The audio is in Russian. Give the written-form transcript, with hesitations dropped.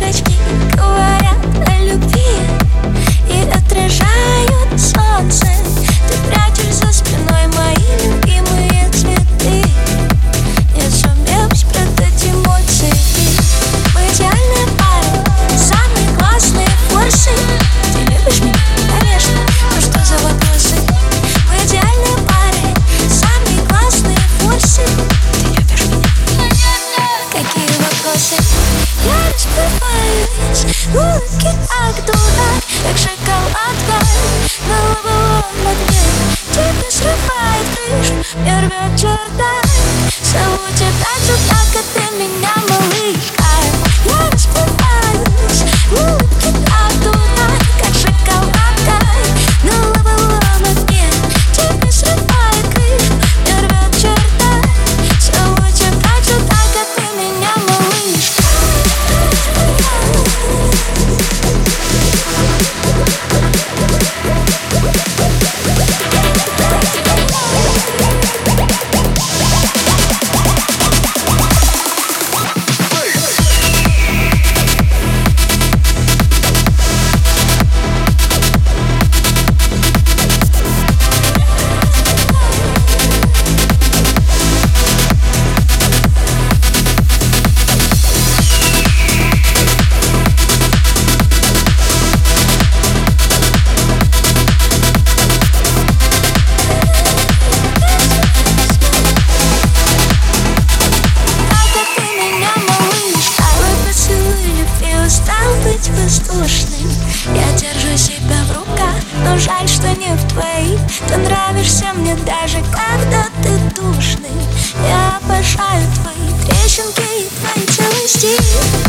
зрачки говорят о любви и отражают солнце. Ты прячешь за спиной мои любимые цветы. Я сумел спрятать эмоции. Мы идеальная пара, самые классные форсы. Ты любишь меня? Конечно. Ну что за вопросы? Мы идеальная пара, самые классные форсы. Ты любишь меня? Какие вопросы? Я распеваюсь, улыбки как дурак, как шоколадка на лобовом огне. Тебя срывает крышу, мне рвет чердак. Зову тебя сюда, как ты меня, малышка. Я распеваюсь, улыбки как дурак, как шоколадка на лобовом огне. Тебя срывает крышу, мне рвет чердак. Зову тебя сюда, как ты меня, малышка. Я держу себя в руках, но жаль, что не в твоих. Ты нравишься мне даже когда ты душный. Я обожаю твои трещинки и твои целый стиль.